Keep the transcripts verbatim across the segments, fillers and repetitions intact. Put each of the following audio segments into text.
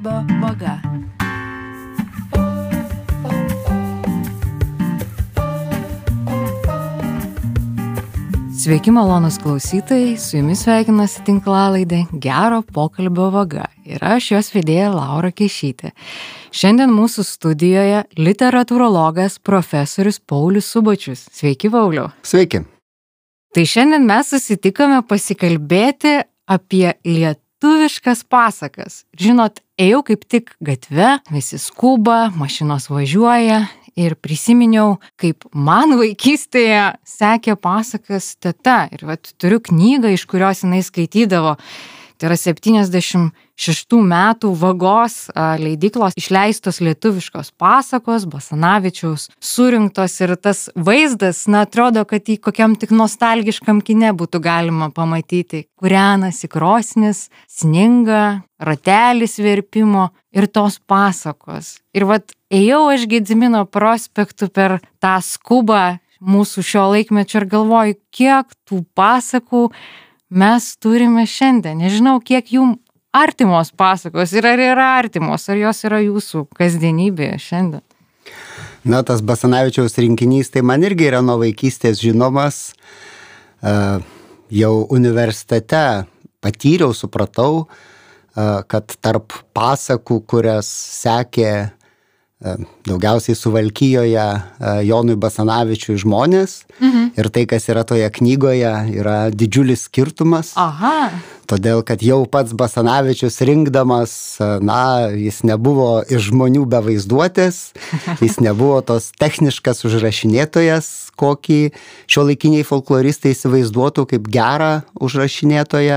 Pokalbio vaga. Sveiki malonus klausytojai, su jumis sveikinasi tinklalaidė Gero pokalbio vaga ir aš jos vedėja Laura Kešytė. Šiandien mūsų studijoje literatūrologas profesorius Paulius Subačius. Sveiki, Pauliau. Sveiki. Tai šiandien mes susitikome pasikalbėti apie lietuviškas pasakas. Žinot, ėjau kaip tik gatve, visi skuba, mašinos važiuoja. Ir prisiminiau, kaip man vaikystėje sekė pasakas teta. Ir vat, turiu knygą, iš kurios jinai skaitydavo. Tai yra septyniasdešimt šeštų metų Vagos leidyklos išleistos lietuviškos pasakos, Basanavičiaus surinktos. Ir tas vaizdas, na, atrodo, kad į kokiam tik nostalgiškam kine būtų galima pamatyti. Kūrenasi krosnis, sninga, ratelis verpimo ir tos pasakos. Ir vat, ėjau aš Gedimino prospektu per tą skubą mūsų šio laikmečio ir galvoju, kiek tų pasakų mes turime šiandien. Nežinau, kiek jum artimos pasakos ir ar yra artimos, ar jos yra jūsų kasdienybėje šiandien. Na, tas Basanavičiaus rinkinys, tai man irgi yra nuo vaikystės žinomas. Uh, jau universitete patyriau, supratau, uh, kad tarp pasakų, kurias sekė daugiausiai Suvalkijoje Jonui Basanavičiui žmonės. Mhm. Ir tai, kas yra toje knygoje, yra didžiulis skirtumas. Aha. Todėl, kad jau pats Basanavičius rinkdamas, na, jis nebuvo iš žmonių be vaizduotės, jis nebuvo tos techniškas užrašinėtojas, kokį šiuolaikiniai folkloristai įsivaizduotų kaip gerą užrašinėtoją.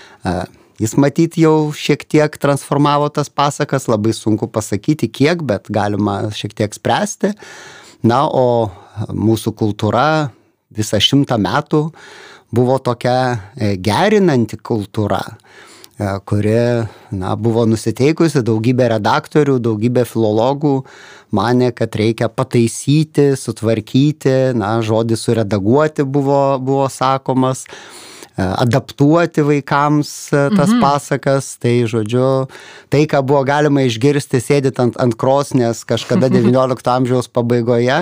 Jis matyt jau šiek tiek transformavo tas pasakas, labai sunku pasakyti kiek, bet galima šiek tiek spręsti. Na, o mūsų kultūra visą šimtą metų buvo tokia gerinanti kultūra, kuri, na, buvo nusiteikusi, daugybė redaktorių, daugybė filologų manė, kad reikia pataisyti, sutvarkyti, na, žodį suredaguoti buvo, buvo sakomas, adaptuoti vaikams tas mhm. pasakas, tai žodžiu, tai, ką buvo galima išgirsti sėdint ant, ant krosnės kažkada devyniolikto amžiaus pabaigoje,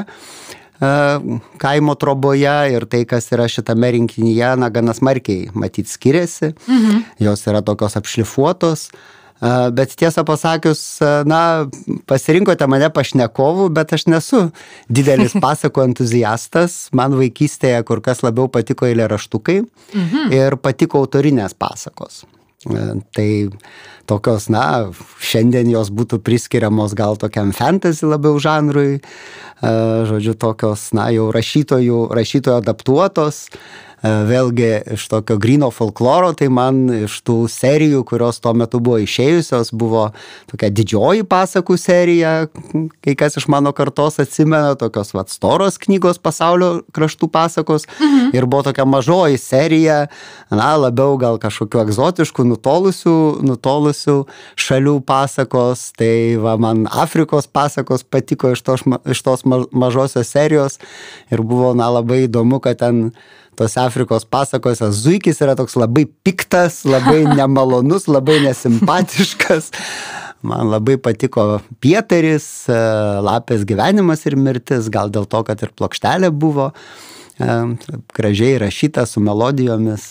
kaimo troboje ir tai, kas yra šitame rinkinyje, na, gana smarkiai matyt skiriasi, mhm. jos yra tokios apšlifuotos. Bet tiesą pasakius, na, pasirinkote mane pašnekovų, bet aš nesu didelis pasakų entuziastas. Man vaikystėje kur kas labiau patiko eilėraštukai mhm. ir patiko autorinės pasakos. Tai tokios, na, šiandien jos būtų priskiriamos gal tokiam fantasy labiau žanrui, žodžiu, tokios, na, jau rašytojų, rašytojų adaptuotos. Vėlgi iš tokio gryno folkloro, tai man iš tų serijų, kurios tuo metu buvo išėjusios, buvo tokia didžioji pasakų serija, kai kas iš mano kartos atsimena, tokios vat storos knygos pasaulio kraštų pasakos, mhm. ir buvo tokia mažoji serija, na, labiau gal kažkokių egzotiškų, nutolusių, nutolusių šalių pasakos, tai va, man Afrikos pasakos patiko iš tos, iš tos mažosios serijos ir buvo, na, labai įdomu, kad ten tos Afrikos pasakose zuikis yra toks labai piktas, labai nemalonus, labai nesimpatiškas. Man labai patiko Pieteris, Lapės gyvenimas ir mirtis, gal dėl to, kad ir plokštelė buvo gražiai rašyta su melodijomis.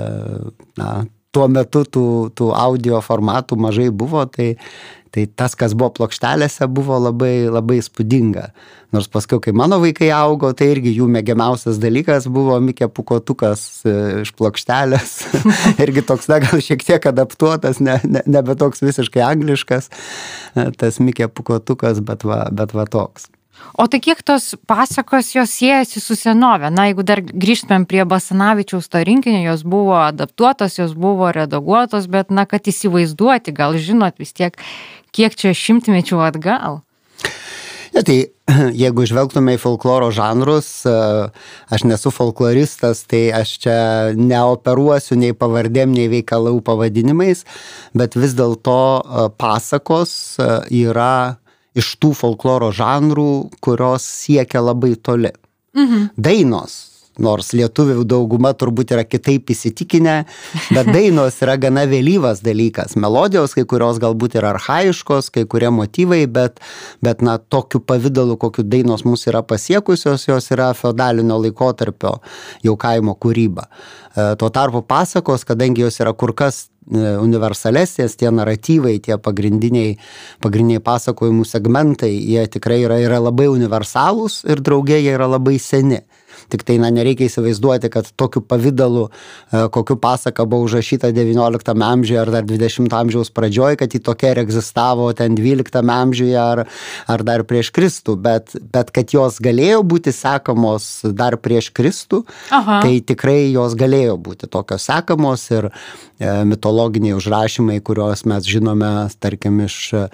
Na, tuo metu tų, tų audio formatų mažai buvo, tai Tai tas, kas buvo plokštelėse, buvo labai, labai įspūdinga. Nors paskui, kai mano vaikai augo, tai irgi jų mėgiamiausias dalykas buvo Mikė Pūkuotukas iš plokštelės. Irgi toks, na, gal šiek tiek adaptuotas, ne, ne, nebe toks visiškai angliškas, tas Mikė Pūkuotukas, bet va, bet va toks. O tai kiek tos pasakos jos siejasi su senove? Na, jeigu dar grįžtumėm prie Basanavičiaus to rinkinio, jos buvo adaptuotos, jos buvo redaguotos, bet, na, kad įsivaizduoti, gal žinot vis tiek, kiek čia šimtmečių atgal? Ja, tai jeigu žvelgtume į folkloro žanrus, aš nesu folkloristas, tai aš čia neoperuosiu nei pavardėm, nei veikalų pavadinimais, bet vis dėlto pasakos yra iš tų folkloro žanrų, kurios siekia labai toli. Mhm. Dainos nors lietuvių dauguma turbūt yra kitaip įsitikinę, bet dainos yra gana vėlyvas dalykas. Melodijos kai kurios galbūt yra archaiškos, kai kurie motyvai, bet, bet na, tokiu pavidalu, kokiu dainos mus yra pasiekusios, jos yra feodalinio laikotarpio jau kaimo kūryba. Tuo tarpu pasakos, kadangi jos yra kur kas universalesnės, tie naratyvai, tie pagrindiniai, pagrindiniai pasakojimų segmentai, jie tikrai yra, yra labai universalūs ir drauge jie yra labai seni. Tik tai na, nereikia įsivaizduoti, kad tokiu pavidalu, kokiu pasaka buvo užrašyta devynioliktame amžiuje ar dar dvidešimto amžiaus pradžioje, kad ji tokia ir egzistavo ten dvyliktame amžiuje ar, ar dar prieš Kristų, bet, bet kad jos galėjo būti sekamos dar prieš Kristų, Aha. tai tikrai jos galėjo būti tokios sekamos ir e, mitologiniai užrašymai, kuriuos mes žinome, tarkim, iš e,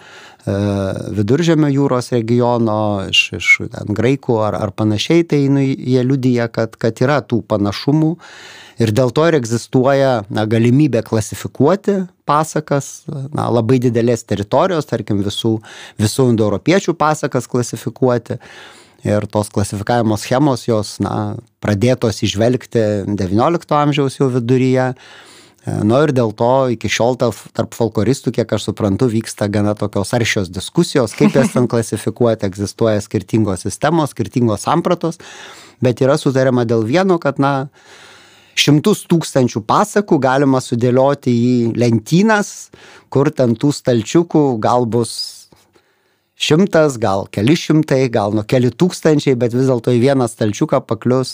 Viduržemio jūros regiono, iš, iš ten, graikų ar, ar panašiai, tai nu, jie liudija, kad, kad yra tų panašumų ir dėl to ir egzistuoja na, galimybė klasifikuoti pasakas, na, labai didelės teritorijos, tarkim visų, visų indoeuropiečių pasakas klasifikuoti. Ir tos klasifikavimo schemos jos na, pradėtos įžvelgti devyniolikto amžiaus jau viduryje. Nu ir dėl to iki šiol tarp folkloristų, kiek aš suprantu, vyksta gana tokios aršios diskusijos, kaip jas ten klasifikuoti, egzistuoja skirtingos sistemos, skirtingos sampratos, bet yra sutariama dėl vieno, kad na, šimtus tūkstančių pasakų galima sudėlioti į lentynas, kur ten tų stalčiukų gal bus šimtas, gal keli šimtai, gal nuo keli tūkstančiai, bet vis dėlto į vieną stalčiuką paklius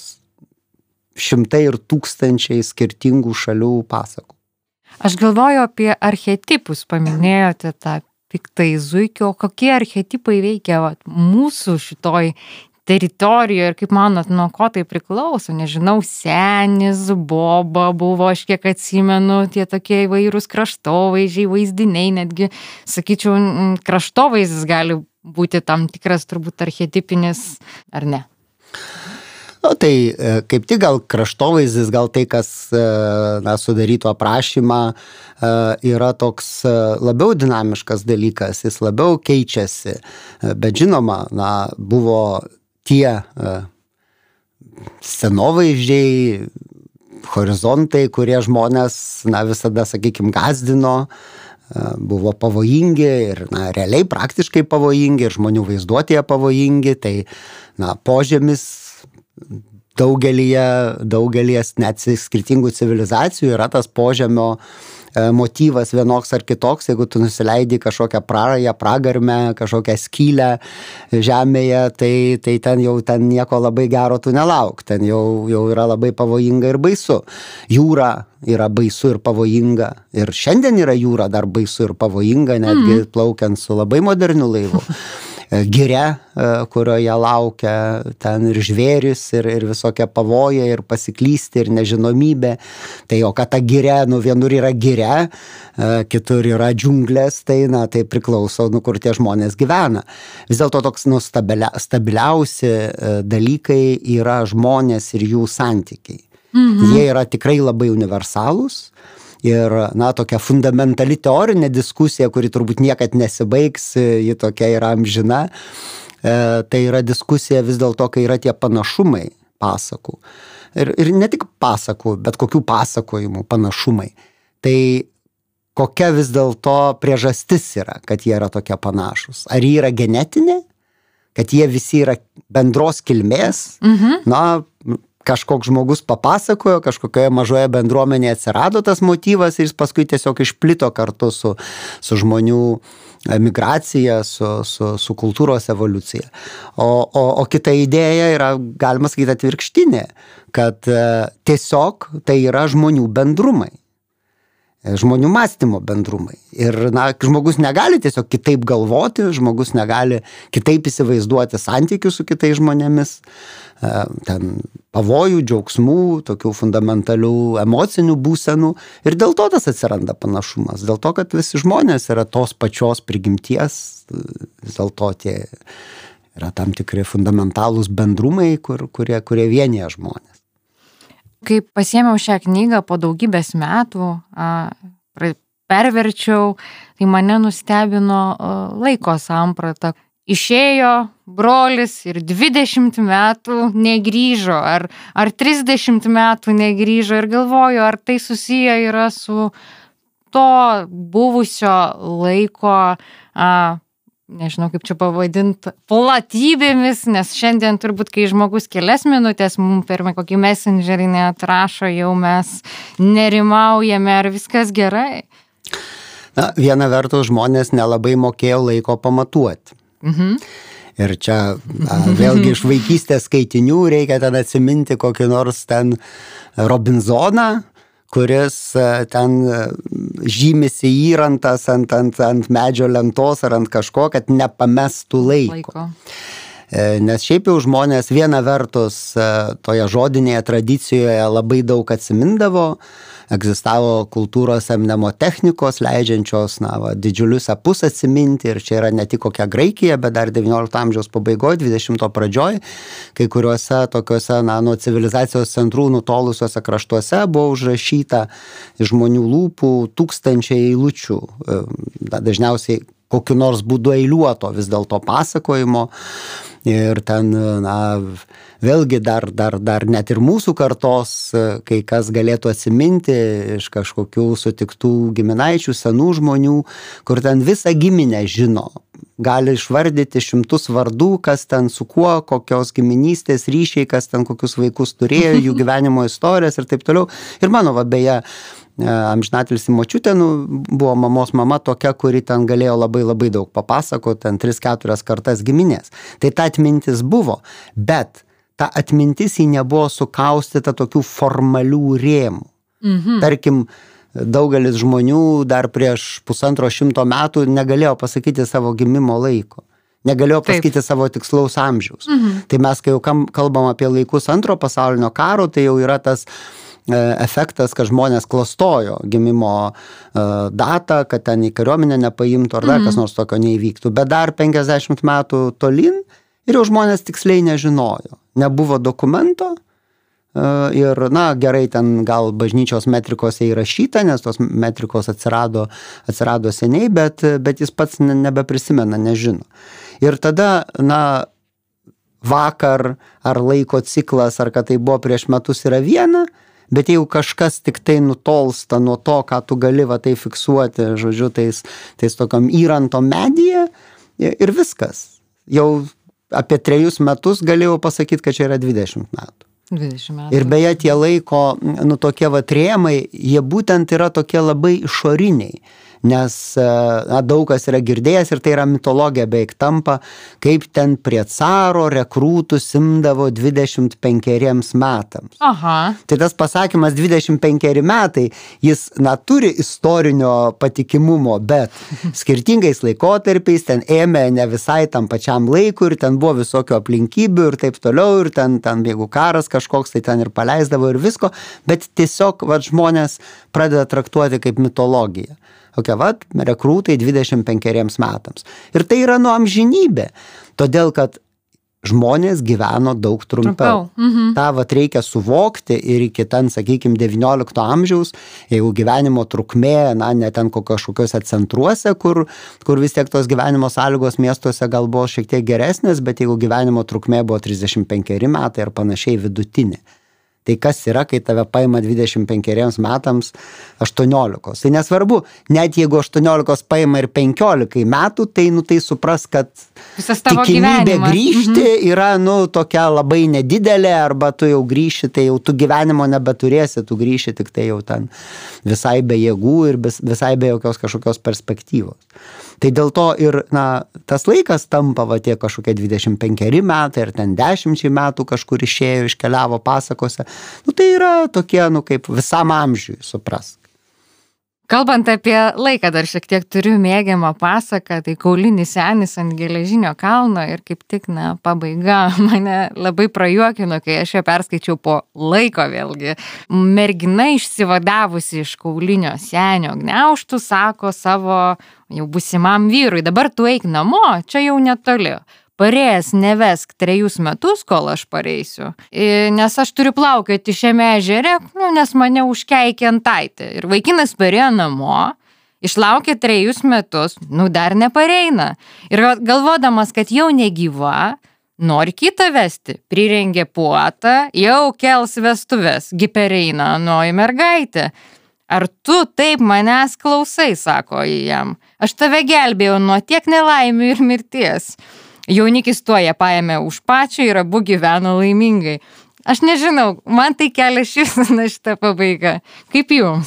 šimtai ir tūkstančiai skirtingų šalių pasakų. Aš galvoju apie archetipus, paminėjote tą piktai zuikį, o kokie archetipai veikia vat, mūsų šitoj teritorijoje ir kaip manot, nuo ko tai priklauso, nežinau, senis, boba buvo, aš kiek atsimenu, tie tokie įvairūs kraštovaizdžiai, vaizdiniai, netgi, sakyčiau, kraštovaizdis gali būti tam tikras turbūt archetipinis, ar ne? O tai kaip tik gal kraštovaizdis, gal tai, kas na, sudarytų aprašymą, yra toks labiau dinamiškas dalykas, jis labiau keičiasi, bet žinoma, na, buvo tie scenovaizdžiai, horizontai, kurie žmonės na, visada, sakykime, gazdino, buvo pavojingi ir na, realiai praktiškai pavojingi ir žmonių vaizduotėje pavojingi, tai na, požemis Daugelyje, daugelyje net skirtingų civilizacijų yra tas požemio motyvas vienoks ar kitoks, jeigu tu nusileidi kažkokią prarają, pragarmę, kažkokią skylę žemėje, tai, tai ten jau ten nieko labai gero tu nelauk, ten jau, jau yra labai pavojinga ir baisu. Jūra yra baisu ir pavojinga ir šiandien yra jūra dar baisu ir pavojinga, netgi mm. plaukiant su labai moderniu laivu. Giria, kurioje laukia ten ir žvėris, ir, ir visokie pavojai, ir pasiklysti, ir nežinomybė. Tai o kad ta giria, nu vienur yra giria, kitur yra džiunglės, tai, na, tai priklauso, nu, kur tie žmonės gyvena. Vis dėlto toks nu, stabilia, stabiliausi dalykai yra žmonės ir jų santykiai. Mhm. Jie yra tikrai labai universalūs. Ir, na, tokia fundamentali teorinė diskusija, kuri turbūt niekad nesibaigs, ji tokia yra amžina, e, tai yra diskusija vis dėlto, kai yra tie panašumai pasakų. Ir, ir ne tik pasakų, bet kokių pasakojimų panašumai. Tai kokia vis dėlto priežastis yra, kad jie yra tokie panašus? Ar jie yra genetinė? Kad jie visi yra bendros kilmės? Mhm. Na, kažkoks žmogus papasakojo, kažkokioje mažoje bendruomenėje atsirado tas motyvas ir jis paskui tiesiog išplito kartu su, su žmonių migracija, su, su, su kultūros evoliucija. O, o, o kita idėja yra, galima sakyti, atvirkštinė, kad e, tiesiog tai yra žmonių bendrumai. Žmonių mąstymo bendrumai. Ir na, žmogus negali tiesiog kitaip galvoti, žmogus negali kitaip įsivaizduoti santykių su kitais žmonėmis, ten pavojų, džiaugsmų, tokių fundamentalių emocinių būsenų. Ir dėl to tas atsiranda panašumas. Dėl to, kad visi žmonės yra tos pačios prigimties, vis dėlto tie yra tam tikri fundamentalūs bendrumai, kur, kurie, kurie vienyje žmonės. Kai pasiėmiau šią knygą po daugybės metų, perverčiau, tai mane nustebino laiko samprata. išėjo brolis ir dvidešimt metų negrįžo, ar, ar trisdešimt metų negrįžo ir galvoju, ar tai susiję yra su to buvusio laiko, a, nežinau kaip čia pavadinti, platybėmis, nes šiandien turbūt, kai žmogus kelias minutės mums per kokį messengerį neatrašo, jau mes nerimaujame, ar viskas gerai. Na, viena vertus žmonės nelabai mokėjo laiko pamatuoti. Mhm. Ir čia a, vėlgi iš vaikystės skaitinių reikia ten atsiminti kokį nors ten Robinzoną, kuris a, ten žymisi įrantas ant, ant, ant medžio lentos ar ant kažko, kad nepamestų laiko. laiko. Nes šiaip jau žmonės viena vertus toje žodinėje tradicijoje labai daug atsimindavo, egzistavo kultūros mnemotechnikos, leidžiančios na, va, didžiulius epus atsiminti, ir čia yra ne tik kokia Graikija, bet dar devyniolikto amžiaus pabaigoje, dvidešimto pradžioj, kai kuriuose tokiuose na, nuo civilizacijos centrų nutolusiuose kraštuose buvo užrašyta iš žmonių lūpų tūkstančiai eilučių, dažniausiai kokiu nors būdu eiliuoto vis dėlto pasakojimo. Ir ten, na, vėlgi dar, dar, dar net ir mūsų kartos, kai kas galėtų atsiminti iš kažkokių sutiktų giminaičių, senų žmonių, kur ten visą giminę žino. Gali išvardyti šimtus vardų, kas ten su kuo, kokios giminystės ryšiai, kas ten kokius vaikus turėjo, jų gyvenimo istorijas ir taip toliau. Ir mano, va, beje, amžinatilsį močiutė, nu, buvo mamos mama tokia, kuri ten galėjo labai labai daug papasakoti, ten tris keturias kartas giminės. Tai ta atmintis buvo, bet ta atmintis ji nebuvo sukaustyta tokių formalių rėmų. Mhm. Tarkim, daugelis žmonių dar prieš pusantro šimto metų negalėjo pasakyti savo gimimo laiko. Negalėjo pasakyti Taip. Savo tikslaus amžiaus. Mhm. Tai mes, kai jau kalbam apie laikus antro pasaulinio karo, tai jau yra tas efektas, kad žmonės klastojo gimimo datą, kad ten į kariuomenę nepaimtų ar dar mm. kas nors tokio neįvyktų. Bet dar penkiasdešimt metų tolyn ir jau žmonės tiksliai nežinojo. Nebuvo dokumento ir, na, gerai, ten gal bažnyčios metrikose įrašyta, nes tos metrikos atsirado, atsirado seniai, bet, bet jis pats nebeprisimena, nežino. Ir tada, na, vakar ar laiko ciklas, ar kad tai buvo prieš metus yra viena, bet jeigu kažkas tik tai nutolsta nuo to, ką tu gali va tai fiksuoti, žodžiu, tais, tais tokiam įranto medyje ir viskas. Jau apie trejus metus galėjau pasakyti, kad čia yra dvidešimt metų. dvidešimt metų. Ir beje, tie laiko, nu, tokie va rėmai, jie būtent yra tokie labai išoriniai. Nes na, daug kas yra girdėjęs ir tai yra mitologija beveik tampa, kaip ten prie caro rekrūtų simdavo dvidešimt penkeriems metams. Aha. Tai tas pasakymas dvidešimt penkeri metai, jis, na, turi istorinio patikimumo, bet skirtingais laikotarpiais ten ėmė ne visai tam pačiam laikui ir ten buvo visokių aplinkybių ir taip toliau ir ten, ten jeigu karas kažkoks, tai ten ir paleisdavo ir visko, bet tiesiog va, žmonės pradeda traktuoti kaip mitologiją. Kokia, vat, rekrūtai dvidešimt penkeriems metams. Ir tai yra nuo amžinybė, todėl kad žmonės gyveno daug trumpiau. Mhm. Ta vat reikia suvokti ir iki ten, sakykime, devyniolikto amžiaus, jeigu gyvenimo trukmė, na, ne ten kažkokiuose centruose, kur, kur vis tiek tos gyvenimo sąlygos miestuose gal buvo šiek tiek geresnės, bet jeigu gyvenimo trukmė buvo trisdešimt penkeri metai ar panašiai vidutinė. Tai kas yra, kai tave paima dvidešimt penkeriems metams aštuoniolikos. Tai nesvarbu, net jeigu aštuoniolikos paima ir penkiolikai metų, tai, nu, tai supras, kad tikimybė grįžti mhm. yra, nu, tokia labai nedidelė, arba tu jau grįši, tai jau tu gyvenimo nebeturėsi, tu grįši tik tai jau ten visai be jėgų ir visai be jokios kažkokios perspektyvos. Tai dėl to ir, na, tas laikas tampa, va, tie kažkokie dvidešimt penkeri metai ir ten dešimčiai metų kažkur išėjo, iškeliavo pasakose. Nu, tai yra tokie, nu, kaip visam amžiui, suprask. Kalbant apie laiką, dar šiek tiek turiu mėgiamą pasaką, tai Kaulinis senis ant geležinio kalno ir kaip tik, na, pabaiga mane labai prajuokino, kai aš ją perskaičiau po laiko vėlgi. Mergina išsivadavusi iš Kaulinio senio gniaužtų sako savo jau būsimam vyrui, dabar tu eik namo, čia jau netoli. Parėjęs nevesk trejus metus, kol aš pareisiu, nes aš turiu plaukioti šiame ežere, nu, nes mane užkeikė antaitė. Ir vaikinas parėjo namo Išlaukė trejus metus, nu dar nepareina. Ir galvodamas, kad jau negyva, nori kitą vesti, prirengė puotą, jau kels vestuves, gi pereina anoji mergaitė. Ar tu taip manęs klausai, sako jam. Aš tave gelbėjau nuo tiek nelaimių ir mirties. Jaunikis tuoja paėmė už pačią ir abu gyveno laimingai. Aš nežinau, man tai kelia šypseną šitą pabaigą. Kaip jums?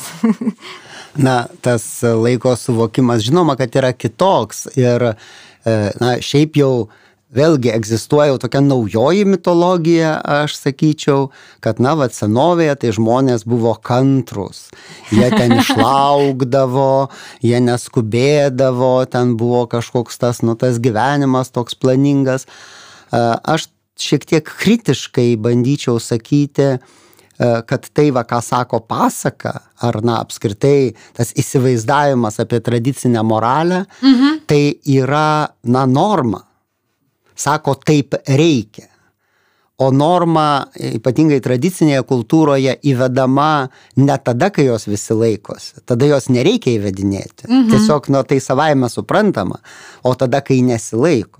Na, tas laiko suvokimas, žinoma, kad yra kitoks. Ir, na, šiaip jau vėlgi egzistuoja jau tokia naujoji mitologija, aš sakyčiau, kad, na, vat senovėje tai žmonės buvo kantrus. Jie ten išlaukdavo, jie neskubėdavo, ten buvo kažkoks tas, nu, tas gyvenimas toks planingas. Aš šiek tiek kritiškai bandyčiau sakyti, kad tai, va, ką sako pasaka, ar, na, apskritai tas įsivaizdavimas apie tradicinę moralę, mhm. tai yra, na, norma. Sako, taip reikia. O norma, ypatingai tradicinėje kultūroje, įvedama ne tada, kai jos visi laikosi. Tada jos nereikia įvedinėti. Mhm. Tiesiog, nu, tai savaime suprantama. O tada, kai nesilaiko.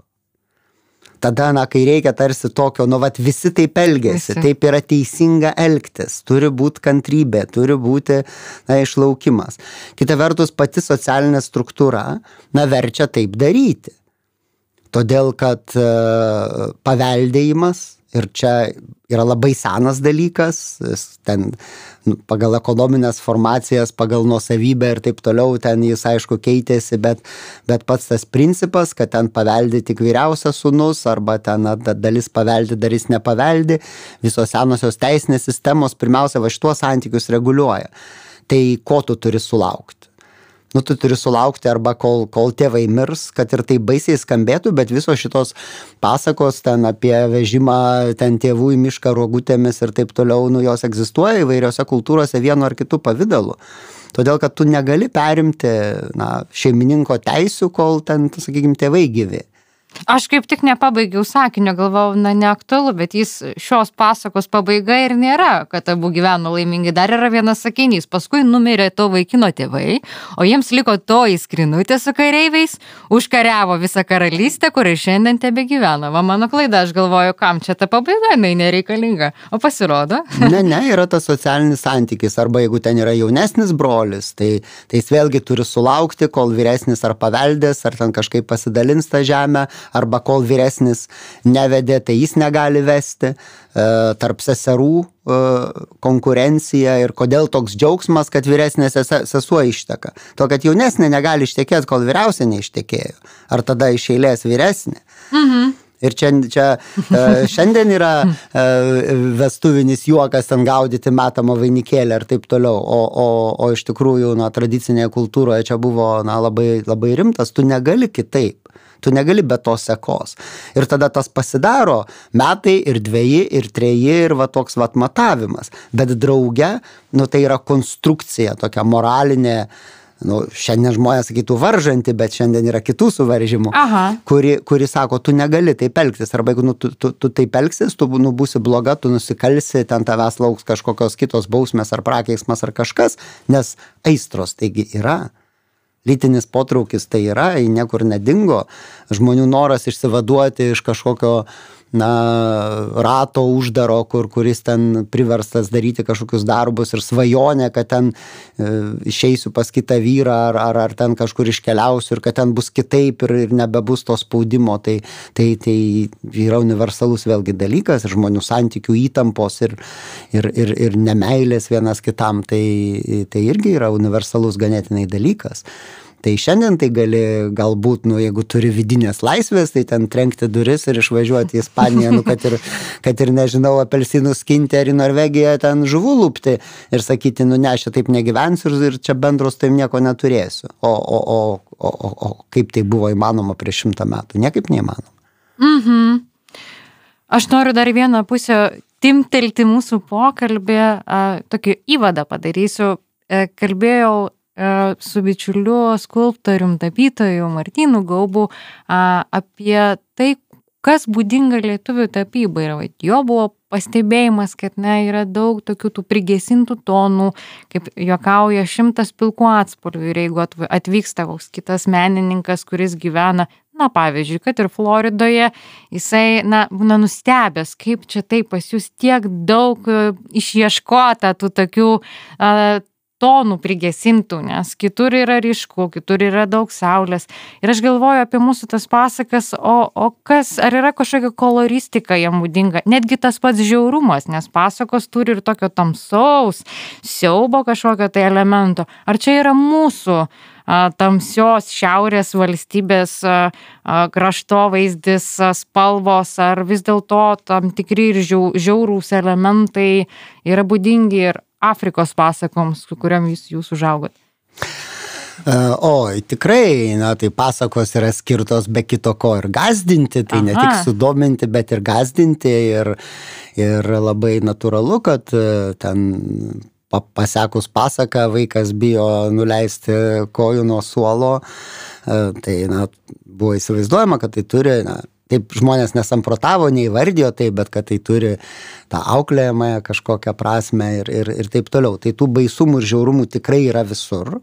Tada, na, kai reikia tarsi tokio, nu, vat visi taip elgiasi, visi. Taip yra teisinga elgtis, turi būti kantrybė, turi būti, na, išlaukimas. Kita vertus, pati socialinė struktūra, na, verčia taip daryti. Todėl, kad uh, paveldėjimas, ir čia yra labai senas dalykas, ten nu, pagal ekonominės formacijas, pagal nuosavybę ir taip toliau, ten jis aišku keitėsi, bet, bet pats tas principas, kad ten paveldi tik vyriausias sūnus, arba ten na, dalis paveldi, dalis nepaveldi, visos senosios teisinės sistemos pirmiausia va šituos santykius reguliuoja. Tai ko tu turi sulaukti? Nu, tu turi sulaukti arba kol, kol tėvai mirs, kad ir tai baisiai skambėtų, bet visos šitos pasakos ten apie vežimą ten tėvų į mišką rogutėmis ir taip toliau, nu, jos egzistuoja įvairiose kultūrose vienu ar kitu pavidalu. Todėl, kad tu negali perimti, na, šeimininko teisių, kol ten, sakykime, tėvai gyvi. Aš kaip tik nepabaigiau sakinio, galvau, na, neaktualu, bet jis šios pasakos pabaiga ir nėra, kad abu gyveno laimingai. Dar yra vienas sakinys, paskui numirė to vaikino tėvai, o jiems liko toji skrinutė su kareiviais, užkariavo visą karalystę, kuri šiandien tebe gyvena. Va, mano klaida, aš galvoju, kam čia ta pabaiga, jinai nereikalinga. O pasirodo? Ne, ne, yra tas socialinis santykis, arba jeigu ten yra jaunesnis brolis, tai, tai jis vėlgi turi sulaukti, kol vyresnis ar paveldės, ar ten kažkaip pasidalins tą žemę, arba kol vyresnis nevedė, tai jis negali vesti, tarp seserų konkurencija ir kodėl toks džiaugsmas, kad vyresnė sesuo išteka. To, kad jaunesnė negali ištekėti, kol vyriausia neištekėjo. Ar tada iš eilės vyresnė? Mhm. Ir čia, čia šiandien yra vestuvinis juokas ten gaudyti metamą vainikėlį ir taip toliau, o, o, o iš tikrųjų na, tradicinėje kultūroje čia buvo na, labai, labai rimtas, tu negali kitaip. Tu negali be tos sekos. Ir tada tas pasidaro metai ir dveji ir treji ir va toks va matavimas. Bet drauge, nu tai yra konstrukcija, tokia moralinė, nu šiandien žmonės sakytų varžanti, bet šiandien yra kitų suvaržymų, kuri, kuri sako, tu negali taip elgtis. Arba jeigu nu, tu, tu, tu taip elgsis, tu nu, būsi bloga, tu nusikalsi, ten tavęs lauks kažkokios kitos bausmės ar prakeiksmas ar kažkas, nes aistros taigi yra. Lytinis potraukis tai yra, jis niekur nedingo, žmonių noras išsivaduoti iš kažkokio na, rato uždaro, kur, kuris ten priverstas daryti kažkokius darbus ir svajonė, kad ten e, išeisiu pas kitą vyrą ar, ar, ar ten kažkur iškeliausiu ir kad ten bus kitaip ir, ir nebebus to spaudimo. Tai, tai, tai yra universalus vėlgi dalykas ir žmonių santykių įtampos ir, ir, ir, ir nemeilės vienas kitam. Tai, tai irgi yra universalus ganėtinai dalykas. Tai šiandien tai gali galbūt, nu, jeigu turi vidinės laisvės, tai ten trenkti duris ir išvažiuoti į Ispaniją, nu, kad ir, kad ir nežinau, apelsinų skinti ar į Norvegiją ten žuvų lupti ir sakyti, nu, ne, aš čia taip negyvensiu ir čia bendros tai nieko neturėsiu. O, o, o, o, o, o kaip tai buvo įmanoma prieš šimtą metų? Niekaip neįmanoma. Mhm. Aš noriu dar vieną pusę timtelti mūsų pokalbį, tokį įvadą padarysiu. Kalbėjau su bičiuliu skulptorium, tapytoju Martynu Gaubu apie tai, kas būdinga lietuvių tapybai. Jo buvo pastebėjimas, kad ne, yra daug tokių tų prigesintų tonų, kaip juokauja šimtas pilkų atspalvių ir jeigu atvyksta koks kitas menininkas, kuris gyvena, na pavyzdžiui, kad ir Floridoje, jisai, na, būna nustebęs, kaip čia taip pas jūs tiek daug išieškota tų tokių uh, tonų prigesintų, nes kitur yra ryšku, kitur yra daug saulės. Ir aš galvoju apie mūsų tas pasakas, o, o kas, ar yra kažkokia koloristika jam būdinga, netgi tas pats žiaurumas, nes pasakos turi ir tokio tamsaus, siaubo kažkokio tai elemento. Ar čia yra mūsų a, tamsios šiaurės valstybės a, a, kraštovaizdis, a, spalvos, ar vis dėlto tam tikri ir žiau, žiaurūs elementai yra būdingi ir Afrikos pasakoms, su kuriam jūs, jūs užaugot? Oi, tikrai, na, tai pasakos yra skirtos be kito ko ir gazdinti, tai Aha. ne tik sudominti, bet ir gazdinti ir, ir labai natūralu, kad ten pasekus pasaką vaikas bijo nuleisti kojų nuo suolo, tai, na, buvo įsivaizduojama, kad tai turi, na, taip žmonės nesamprotavo, neįvardijo tai, bet kad tai turi tą auklėjamąją kažkokią prasme ir, ir, ir taip toliau. Tai tų baisumų ir žiaurumų tikrai yra visur.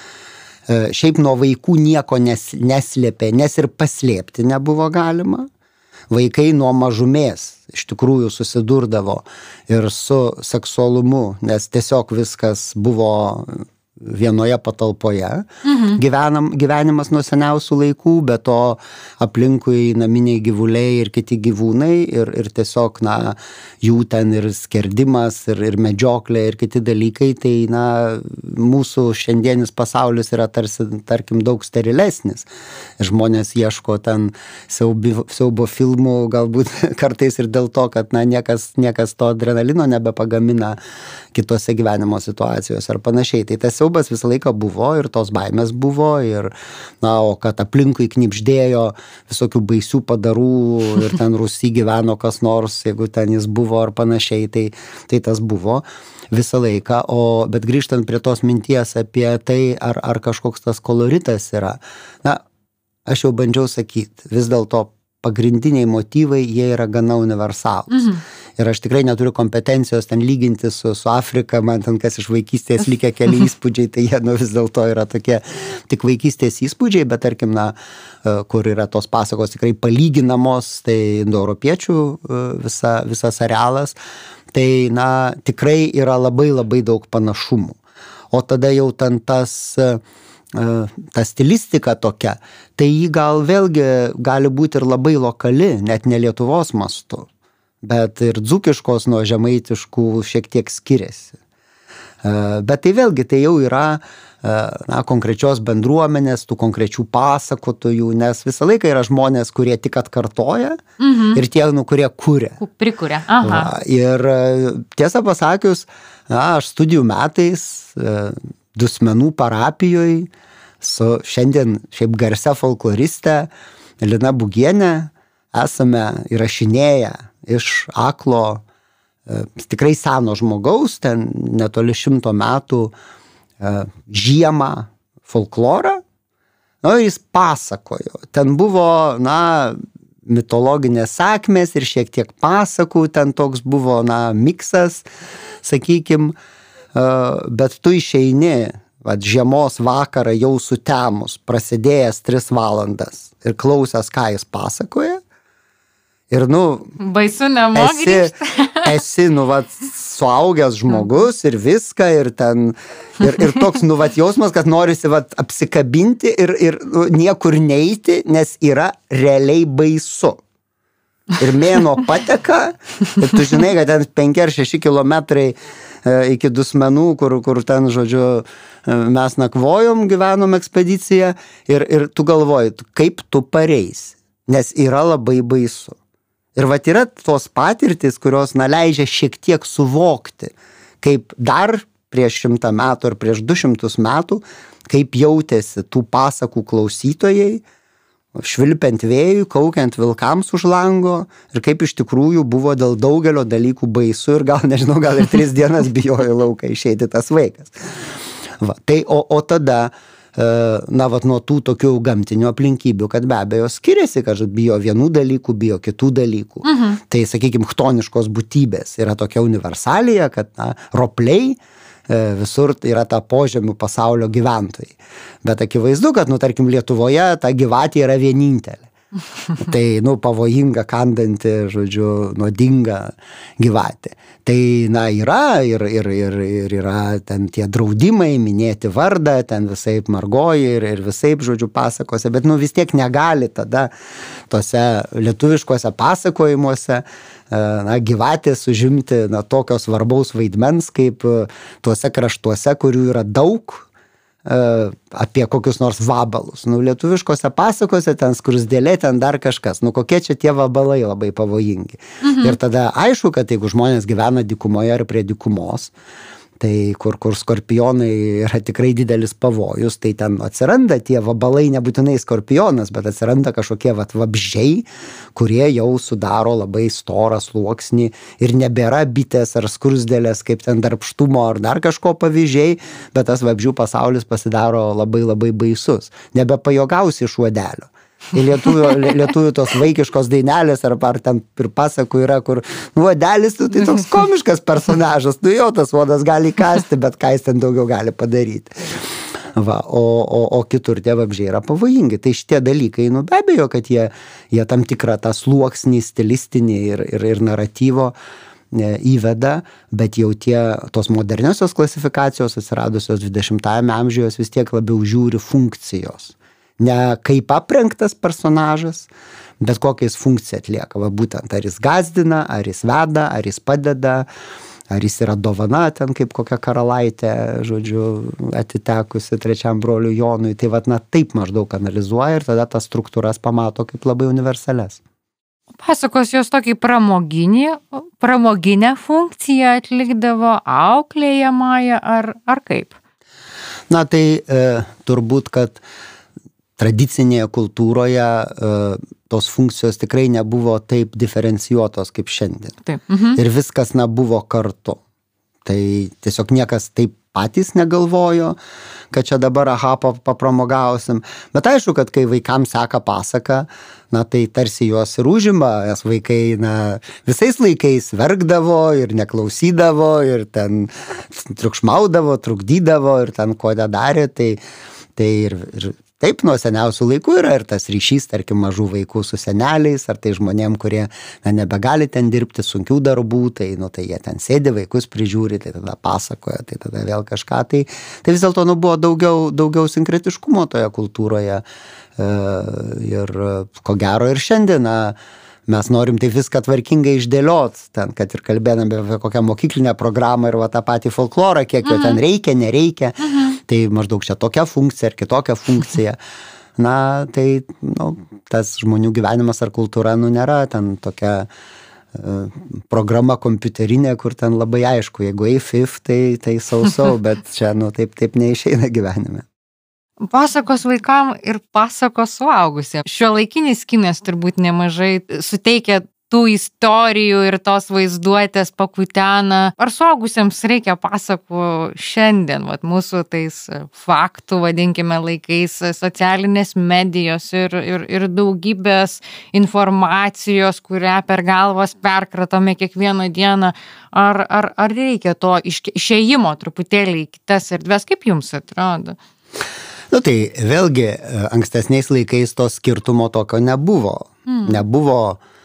Šiaip nuo vaikų nieko nes, neslėpė, nes ir paslėpti nebuvo galima. Vaikai nuo mažumės iš tikrųjų susidurdavo ir su seksualumu, nes tiesiog viskas buvo vienoje patalpoje. Mhm. Gyvenam, gyvenimas nuo seniausių laikų, bet to aplinkui naminiai gyvuliai ir kiti gyvūnai ir, ir tiesiog, na, jų ten ir skerdimas ir, ir medžioklė ir kiti dalykai, tai, na, mūsų šiandienis pasaulis yra tarsi, tarkim, daug sterilesnis. Žmonės ieško ten siaubi, siaubo filmų, galbūt kartais ir dėl to, kad, na, niekas, niekas to adrenalino nebepagamina kitose gyvenimo situacijose ar panašiai. Tai tas siaubas visą laiką buvo ir tos baimės buvo ir, na, o kad aplinkui knibždėjo visokių baisių padarų ir ten Rusy gyveno kas nors, jeigu ten jis buvo ar panašiai, tai, tai tas buvo visą laiką. O, bet grįžtant prie tos minties apie tai, ar, ar kažkoks tas koloritas yra, na, aš jau bandžiau sakyti, vis dėlto pagrindiniai motyvai, jie yra gana universalūs. Mhm. Ir aš tikrai neturiu kompetencijos ten lyginti su, su Afrika, man ten kas iš vaikystės likę keli įspūdžiai, tai jie, nu, vis dėlto yra tokie tik vaikystės įspūdžiai, bet tarkim, na, kur yra tos pasakos tikrai palyginamos, tai indoeuropiečių visa, visas arealas, tai, na, tikrai yra labai labai daug panašumų. O tada jau ten tas ta stilistika tokia, tai jį gal vėlgi gali būti ir labai lokali, net ne Lietuvos mastu, bet ir dzūkiškos nuo žemaitiškų šiek tiek skiriasi. Bet tai vėlgi tai jau yra, na, konkrečios bendruomenės, tų konkrečių pasakotojų, nes visą laiką yra žmonės, kurie tik atkartoja mhm. ir tie, nu, kurie kuria. Prikuria. Aha. Va, ir tiesą pasakius, na, aš studijų metais Dusmenų parapijoje su šiandien šiaip garsia folkloriste Lina Bugienė esame įrašinėję iš aklo e, tikrai seno žmogaus, ten netoli šimto metų e, žiemą folklorą. Nu, jis pasakojo. Ten buvo, na, mitologinės sakmės ir šiek tiek pasakų, ten toks buvo, na, miksas, sakykim, bet tu išeini, vat, žiemos vakarą jau sutemus, prasidėjęs tris valandas ir klausęs, ką jis pasakoja. Ir, nu, baisu nemo grįžti. Esi, esi, nu, vat, suaugęs žmogus ir viską, ir ten, ir, ir toks, nu, vat, jausmas, kad norisi, vat, apsikabinti ir, ir nu, niekur neiti, nes yra realiai baisu. Ir mėnuo pateka, ir tu žinai, kad ten penki ar šeši kilometrai iki Dusmenų, kur, kur ten, žodžiu, mes nakvojom, gyvenom ekspediciją ir, ir tu galvoji, kaip tu pareisi, nes yra labai baisu. Ir vat yra tos patirtis, kurios, na, leidžia šiek tiek suvokti, kaip dar prieš šimtą metų ar prieš du šimtus metų, kaip jautėsi tų pasakų klausytojai, švilpiant vėjui, kaukiant vilkams už lango ir kaip iš tikrųjų buvo dėl daugelio dalykų baisu ir gal, nežinau, gal ir tris dienas bijojo lauką išeiti tas vaikas. Va, tai, o, o tada na, vat nuo tų tokių gamtinių aplinkybių, kad be abejo skiriasi, kad bijo vienų dalykų, bijo kitų dalykų. Mhm. Tai, sakykime, chtoniškos būtybės yra tokia universalija, kad, na, ropliai visur yra ta požemių pasaulio gyventojai. Bet akivaizdu, kad, nu, tarkim, Lietuvoje ta gyvatė yra vienintelė. Tai, nu, pavojinga, kandanti, žodžiu, nuodinga gyvatė. Tai, na, yra ir, ir, ir, ir yra ten tie draudimai, minėti vardą, ten visaip margoji ir, ir visaip, žodžiu, pasakose, bet, nu, vis tiek negali tada tose lietuviškose pasakojimuose na, gyvatės užimti, na, tokios svarbaus vaidmens, kaip tuose kraštuose, kurių yra daug, apie kokius nors vabalus. Nu, lietuviškose pasakose ten skrusdėlė, ten dar kažkas. Nu, kokie čia tie vabalai labai pavojingi. Mhm. Ir tada aišku, kad jeigu žmonės gyvena dykumoje ar prie dykumos, tai kur, kur skorpionai yra tikrai didelis pavojus, tai ten atsiranda tie vabalai, nebūtinai skorpionas, bet atsiranda kažkokie vat vabzdžiai, kurie jau sudaro labai storą sluoksnį ir nebėra bitės ar skrusdėlės, kaip ten darbštumo ar dar kažko pavyzdžiai, bet tas vabzdžių pasaulis pasidaro labai labai baisus. Nebepajogausi iš uodelio. Ir lietuvių, lietuvių tos vaikiškos dainelės ar, ar ten ir pasakų yra, kur, nu, uodelis, nu, tai toks komiškas personažas, nu, jau tas uodas gali kasti, bet ką jis ten daugiau gali padaryti. Va, o, o, o kitur tie vabzdžiai yra pavojingi. Tai šitie dalykai, nu, be abejo, kad jie, jie tam tikrą tą sluoksnį, stilistinį ir, ir, ir naratyvo įveda, bet jau tie, tos moderniosios klasifikacijos atsiradusios dvidešimtajame amžiuje vis tiek labiau žiūri funkcijos. Ne kaip aprengtas personažas, bet kokiais funkciją atlieka. Va, būtent ar jis gazdina, ar jis veda, ar jis padeda, ar jis yra dovana ten kaip kokia karalaitė, žodžiu, atitekusi trečiam broliui Jonui. Tai va, na, taip maždaug analizuoja ir tada tas struktūras pamato kaip labai universales. Pasakos jos tokį pramoginį, pramoginę funkciją atlikdavo auklėjamąją ar, ar kaip? Na, tai e, turbūt, kad tradicinėje kultūroje uh, tos funkcijos tikrai nebuvo taip diferencijuotos kaip šiandien. Taip. Mhm. Ir viskas na, buvo kartu. Tai tiesiog niekas taip patys negalvojo, kad čia dabar aha papramogausim. Bet aišku, kad kai vaikams seka pasaka, na, tai tarsi juos ir užima, nes vaikai na, visais laikais verkdavo ir neklausydavo ir ten triukšmaudavo, trukdydavo ir ten ko nedarė. Tai, tai ir, ir taip, nuo seniausių laikų yra ir tas ryšys, tarkim, mažų vaikų su seneliais, ar tai žmonėm, kurie na, nebegali ten dirbti sunkių darbų, tai, nu, tai jie ten sėdi, vaikus prižiūri, tai tada pasakoja, tai tada vėl kažką. Tai, tai vis dėlto nu, buvo daugiau, daugiau sinkretiškumo toje kultūroje e, ir ko gero ir šiandien mes norim tai viską tvarkingai išdėliot, ten, kad ir kalbėdami apie kokią mokyklinę programą ir va, tą patį folklorą, kiek jo ten reikia, nereikia. Mhm. Tai maždaug čia tokia funkcija ar kitokia funkcija. Na, tai nu, tas žmonių gyvenimas ar kultūra nu, nėra ten tokia uh, programa kompiuterinė, kur ten labai aišku, jeigu if, if, tai, tai sausau, bet čia nu, taip, taip neišeina gyvenime. Pasakos vaikam ir pasakos suaugusiems. Šiuolaikinis kinas turbūt nemažai suteikia tų istorijų ir tos vaizduotės pakutena. Ar suaugusiems reikia pasakų šiandien, vat, mūsų tais faktų, vadinkime, laikais, socialinės medijos ir, ir, ir daugybės informacijos, kurią per galvas perkratome kiekvieną dieną. Ar, ar, ar reikia to išėjimo truputėlį į kitas erdves? Kaip jums atrodo? Nu tai vėlgi ankstesniais laikais to skirtumo tokio nebuvo. Hmm. Nebuvo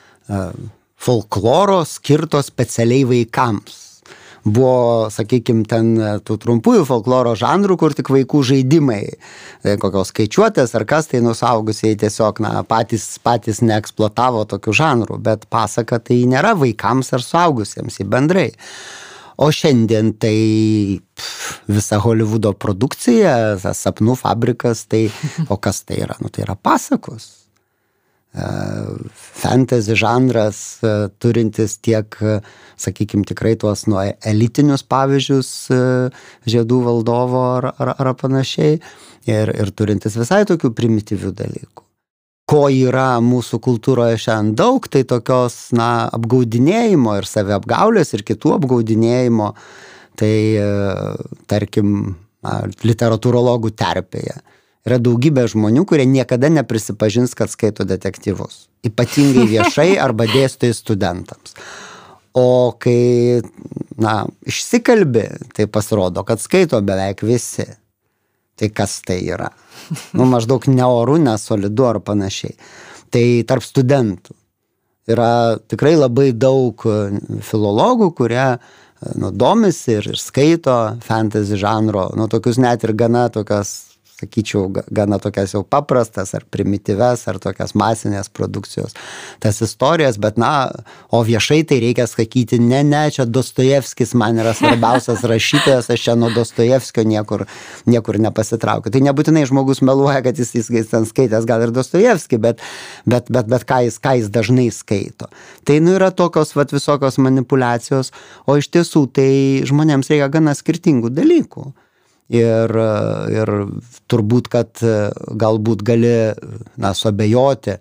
folkloro skirto specialiai vaikams. Buvo, sakykime, ten tų trumpųjų folkloro žanrų, kur tik vaikų žaidimai, kokios skaičiuotės ar kas, tai nusaugusiai tiesiog na, patys, patys neeksploatavo tokių žanrų, bet pasaka tai nėra vaikams ar suaugusiems į bendrai. O šiandien tai pff, visa Hollywoodo produkcija, sapnų fabrikas, tai, o kas tai yra? Nu, tai yra pasakos. Fantasy žanras, turintis tiek, sakykime, tikrai tuos nu, elitinius pavyzdžius žiedų valdovo ar, ar, ar panašiai, ir, ir turintis visai tokių primityvių dalykų. Ko yra mūsų kultūroje šiandien daug, tai tokios na, apgaudinėjimo ir saviapgaulės ir kitų apgaudinėjimo, tai tarkim na, literatūrologų terpėje. yra daugybė žmonių, kurie niekada neprisipažins, kad skaito detektyvus. Ypatingai viešai arba dėstytojai studentams. O kai, na, išsikalbi, tai pasirodo, kad skaito beveik visi. Tai kas tai yra? Nu, maždaug neoru, nesolidu ar panašiai. Tai tarp studentų yra tikrai labai daug filologų, kurie nu, domisi ir, ir skaito fantasy žanro, nu, tokius net ir gana tokias, sakyčiau, gana tokias jau paprastas ar primityves, ar tokias masinės produkcijos tas istorijas, bet na, o viešai tai reikia sakyti, ne, ne, čia Dostojevskis man yra svarbiausias rašytojas, aš čia nuo Dostojevskio niekur, niekur nepasitraukiu. Tai nebūtinai žmogus meluoja, kad jis, jis ten skaitęs gal ir Dostojevskį, bet, bet, bet, bet ką, jis, ką jis dažnai skaito. Tai nu yra tokios vat, visokios manipulacijos, o iš tiesų tai žmonėms reikia gana skirtingų dalykų. Ir, ir turbūt, kad galbūt gali na, suabejoti,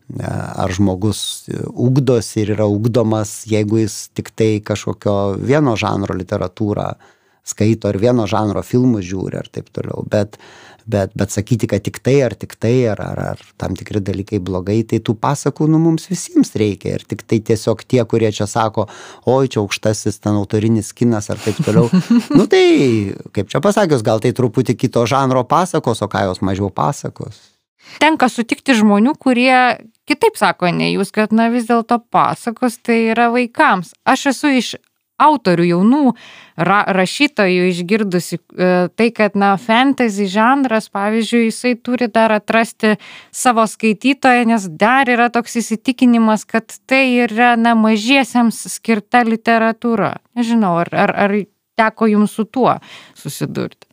ar žmogus ugdosi ir yra ugdomas, jeigu jis tik tai kažkokio vieno žanro literatūrą skaito ir vieno žanro filmus žiūri ar taip toliau. Bet, bet, bet sakyti, kad tik tai ar tik tai ar, ar, ar tam tikri dalykai blogai, tai tų pasakų nu, mums visiems reikia. Ir tik tai tiesiog tie, kurie čia sako, oi, čia aukštasis ten autorinis kinas ar taip toliau. Nu tai, kaip čia pasakius, gal tai truputį kito žanro pasakos, o ką jos mažiau pasakos. Tenka sutikti žmonių, kurie kitaip sako, ne jūs, kad na vis dėlto pasakos tai yra vaikams. Aš esu iš autorių jaunų ra rašytojų išgirdusi e, tai, kad na, fantasy žanras, pavyzdžiui, jisai turi dar atrasti savo skaitytoją, nes dar yra toks įsitikinimas, kad tai yra na, mažiesiems skirta literatūra. Nežinau, ar, ar, ar teko jums su tuo susidurti?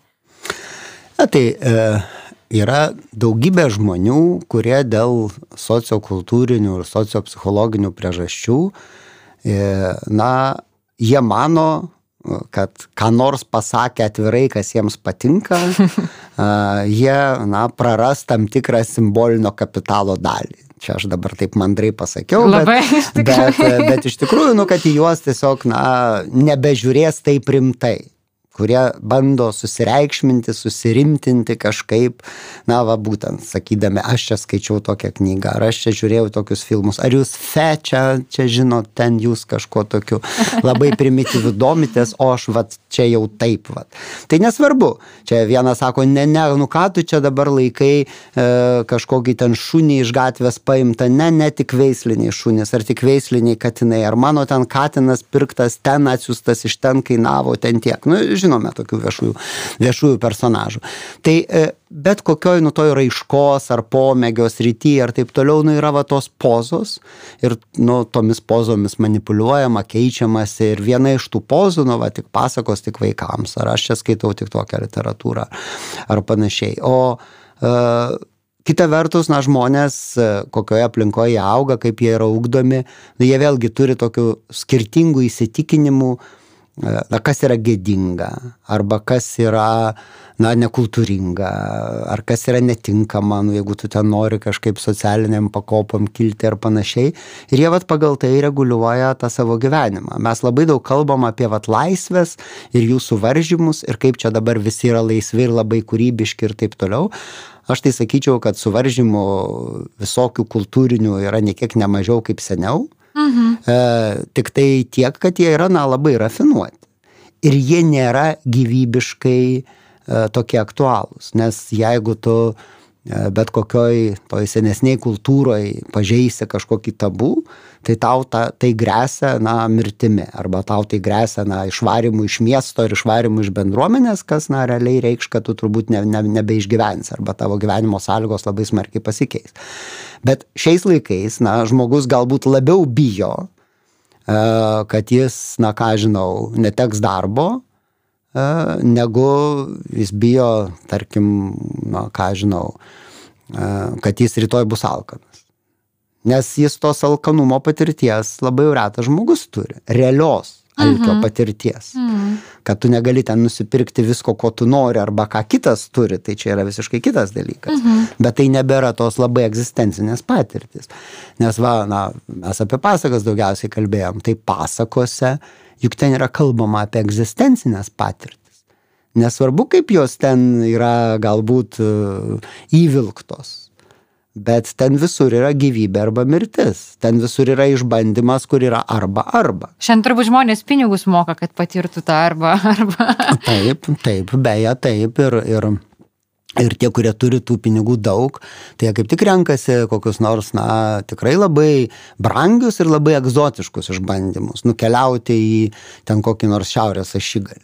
Na, tai e, yra daugybė žmonių, kurie dėl sociokultūrinių ir sociopsichologinių priežasčių e, na, jie mano, kad ką nors pasakė atvirai, kas jiems patinka, jie na, praras tam tikrą simbolinio kapitalo dalį. Čia aš dabar taip mandrai pasakiau, Labai, bet, bet, bet iš tikrųjų, nu, kad į juos tiesiog na, nebežiūrės taip rimtai, kurie bando susireikšminti, susirimtinti kažkaip, na, va, būtent, sakydami, aš čia skaičiau tokią knygą, ar aš čia žiūrėjau tokius filmus, ar jūs fe, čia, čia žinot, ten jūs kažko tokiu labai primityviu domitės, o aš, va, čia jau taip, va. Tai nesvarbu, čia vienas sako, ne, ne, nu ką tu čia dabar laikai e, kažkokį ten šunį iš gatvės paimta, ne, ne tik veisliniai šunys, ar tik veisliniai katinai, ar mano ten katinas pirktas, ten atsiųstas, iš ten kainavo, ten tiek, nu, žinome tokių viešųjų, viešųjų personažų. Tai bet kokioj nu toj raiškos ar pomėgios ryty ar taip toliau, nu yra va tos pozos ir nu tomis pozomis manipuliuojama, keičiamasi ir viena iš tų pozų, nu va tik pasakos tik vaikams, ar aš čia skaitau tik tokią literatūrą ar panašiai. O uh, kita vertus, na, žmonės, kokioje aplinkoje jie auga, kaip jie yra ugdomi, nu, jie vėlgi turi tokių skirtingų įsitikinimų, na, kas yra gėdinga, arba kas yra, na, nekultūringa, ar kas yra netinkama, nu, jeigu tu ten nori kažkaip socialiniam pakopom kilti ar panašiai. Ir jie vat pagal tai reguliuoja tą savo gyvenimą. Mes labai daug kalbam apie vat laisvės ir jų suvaržymus ir kaip čia dabar visi yra laisvi ir labai kūrybiški ir taip toliau. Aš tai sakyčiau, kad suvaržymų visokių kultūrinių yra niekiek nemažiau kaip seniau. Mhm. E, tik tai tiek, kad jie yra na, labai rafinuoti. Ir jie nėra gyvybiškai e, tokie aktualūs. Nes jeigu tu e, bet kokioj toj senesniai kultūroj pažeisi kažkokį tabų, tai tau ta, tai gresia na, mirtimi. Arba tau tai gresia na, išvarimu iš miesto ir išvarimu iš bendruomenės, kas na, realiai reikš, kad tu turbūt ne, ne, nebeišgyvensi. Arba tavo gyvenimo sąlygos labai smarkiai pasikeis. Bet šiais laikais, na, žmogus galbūt labiau bijo, kad jis, na, ką žinau, neteks darbo, negu jis bijo, tarkim, na, ką žinau, kad jis rytoj bus alkanas. Nes jis tos alkanumo patirties labai retas žmogus turi, realios alkio mhm. patirties. Mhm. Kad tu negali ten nusipirkti visko, ko tu nori, arba ką kitas turi, tai čia yra visiškai kitas dalykas. Mhm. Bet tai nebėra tos labai egzistencinės patirtis. Nes va, na, mes apie pasakas daugiausiai kalbėjom, tai pasakose, juk ten yra kalbama apie egzistencinės patirtis. Nesvarbu, kaip jos ten yra galbūt įvilktos, bet ten visur yra gyvybė arba mirtis. Ten visur yra išbandymas, kur yra arba arba. Šiandien turbūt žmonės pinigus moka, kad patirtų tą arba arba. Taip, taip, beje, taip. Ir, ir, ir tie, kurie turi tų pinigų daug, tai jie kaip tik renkasi kokius nors, na, tikrai labai brangius ir labai egzotiškus išbandymus. Nukeliauti į ten kokį nors šiaurės ašigalį.